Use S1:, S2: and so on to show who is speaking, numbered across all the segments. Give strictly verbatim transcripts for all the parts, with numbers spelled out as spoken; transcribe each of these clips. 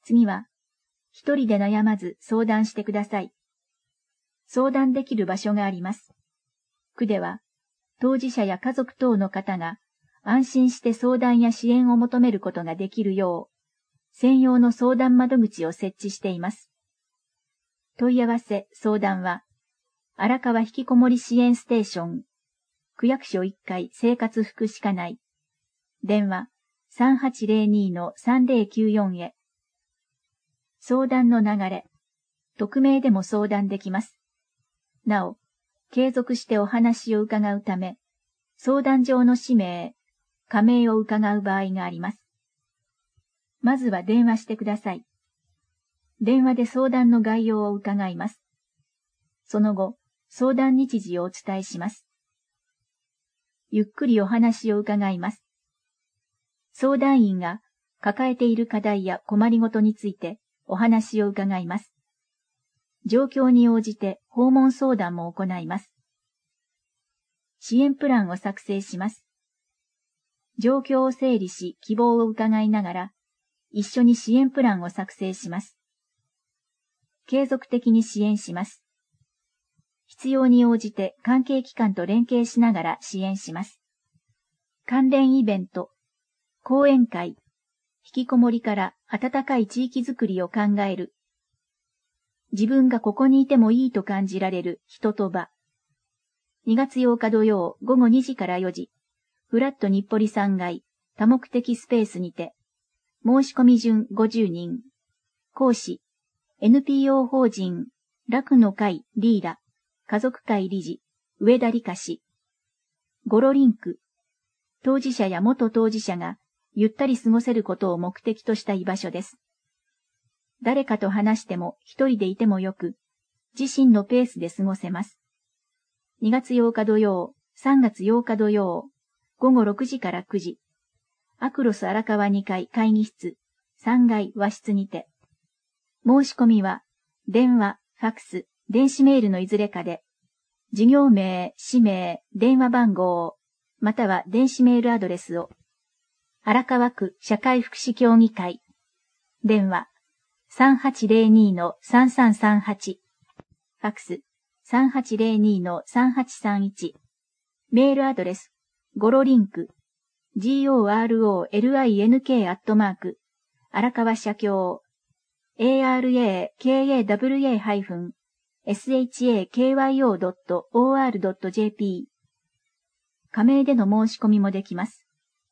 S1: 次は、一人で悩まず相談してください。相談できる場所があります。区では、当事者や家族等の方が安心して相談や支援を求めることができるよう、専用の相談窓口を設置しています。問い合わせ、相談は、荒川ひきこもり支援ステーション、区役所いっかい生活福祉課内、電話 さんはちゼロに のさんぜろきゅうよん へ。相談の流れ、匿名でも相談できます。なお、継続してお話を伺うため、相談上の氏名、仮名を伺う場合があります。まずは電話してください。電話で相談の概要を伺います。その後、相談日時をお伝えします。ゆっくりお話を伺います。相談員が抱えている課題や困りごとについてお話を伺います。状況に応じて訪問相談も行います。支援プランを作成します。状況を整理し希望を伺いながら、一緒に支援プランを作成します。継続的に支援します。必要に応じて関係機関と連携しながら支援します。関連イベント、講演会、引きこもりから温かい地域づくりを考える。自分がここにいてもいいと感じられる人と場。にがつようか土曜午後にじからよじ、フラット日暮里さんがい多目的スペースにて、申し込み順ごじゅうにん。講師、エヌピーオー 法人、楽の会リーダ、家族会理事、上田理香氏。ゴロリンク、当事者や元当事者がゆったり過ごせることを目的とした居場所です。誰かと話しても一人でいてもよく、自身のペースで過ごせます。にがつようか土曜、さんがつようか土曜、ごごろくじからくじ、アクロス荒川にかい会議室、さんがい和室にて。申し込みは、電話、ファクス、電子メールのいずれかで、事業名、氏名、電話番号、または電子メールアドレスを、荒川区社会福祉協議会、電話 さんはちゼロに のさんさんさんはち、ファクス さんはちゼロに のさんはちさんいち、メールアドレス、ゴロリンク、gorolink アットマーク、荒川社協、arakwa-shakyo.or.jp 加盟での申し込みもできます。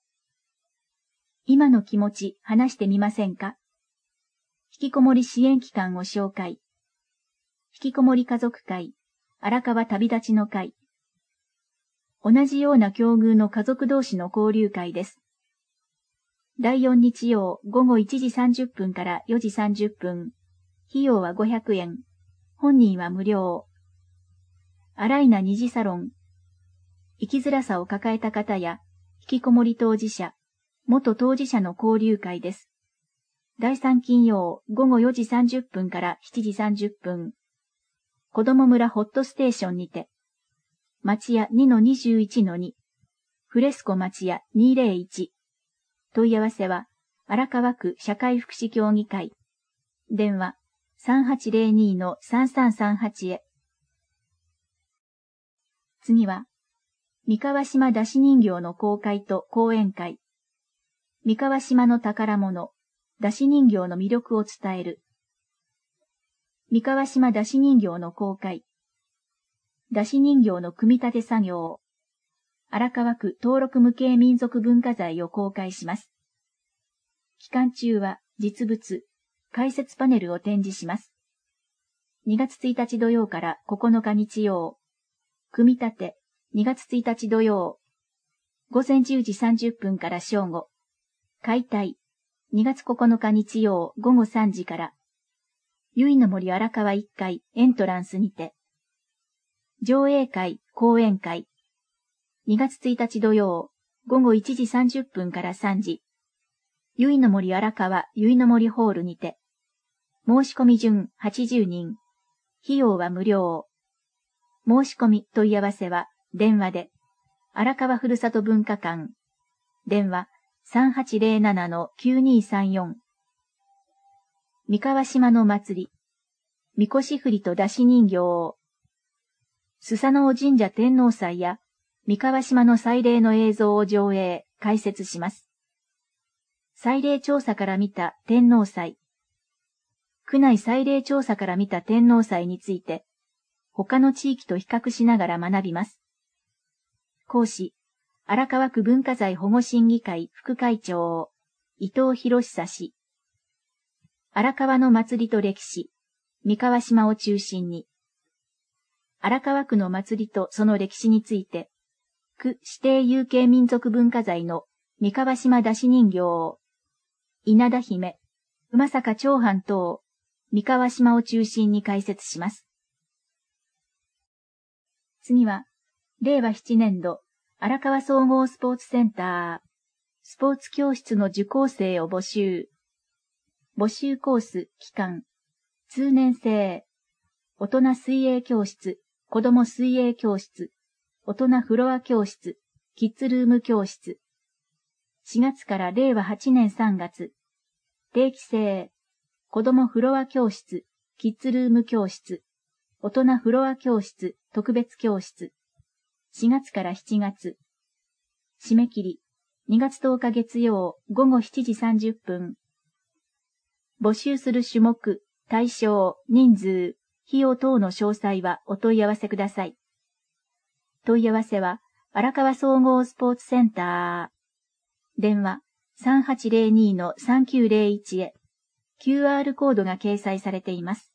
S1: 今の気持ち話してみませんか？引きこもり支援機関を紹介。引きこもり家族会、荒川旅立ちの会。同じような境遇の家族同士の交流会です。だいよん日曜午後いちじさんじゅっぷんからよじさんじゅっぷん。費用はごひゃくえん。本人は無料。アライナ二次サロン。生きづらさを抱えた方や、引きこもり当事者、元当事者の交流会です。だいさん金曜午後よじさんじゅっぷんからしちじさんじゅっぷん。子ども村ホットステーションにて。町屋 にのにじゅういちのに。フレスコ町屋にぜろいち。問い合わせは、荒川区社会福祉協議会。電話 さんはちゼロに のさんさんさんはち へ。次は、三河島出し人形の公開と講演会。三河島の宝物、出し人形の魅力を伝える。三河島出し人形の公開。出し人形の組み立て作業。荒川区登録無形民族文化財を公開します。期間中は実物、解説パネルを展示します。にがつついたち土曜からここのか日曜。組み立て、にがつついたち土曜。午前じゅうじさんじゅっぷんから正午。解体、にがつここのか日曜午後さんじから。ゆいの森荒川いっかいエントランスにて。上映会、講演会。にがつついたち土曜、午後いちじさんじゅっぷんからさんじ。ゆいの森荒川ゆいの森ホールにて。申し込み順はちじゅうにん。費用は無料。申し込み問い合わせは電話で。荒川ふるさと文化館。電話 さんはちゼロなな のきゅうにさんよん。 三河島の祭り、みこし振りと出し人形、スサノオ神社天王祭や三河島の祭礼の映像を上映、解説します。祭礼調査から見た天王祭。区内祭礼調査から見た天王祭について、他の地域と比較しながら学びます。講師、荒川区文化財保護審議会副会長、伊藤博久氏。荒川の祭りと歴史、三河島を中心に。荒川区の祭りとその歴史について、区指定有形民族文化財の三河島出し人形、稲田姫、馬坂長藩等、三河島を中心に解説します。次は、れいわななねん度、荒川総合スポーツセンター、スポーツ教室の受講生を募集。募集コース、期間、通年制、大人水泳教室、子供水泳教室、大人フロア教室、キッズルーム教室。しがつかられいわはちねんさんがつ、定期制、子供フロア教室、キッズルーム教室、大人フロア教室、特別教室。しがつからしちがつ。締め切り、にがつとおか月曜午後しちじさんじゅっぷん。募集する種目、対象、人数、費用等の詳細はお問い合わせください。問い合わせは、荒川総合スポーツセンター。電話、さんはちゼロにのさんきゅうゼロいちへ。キューアール コードが掲載されています。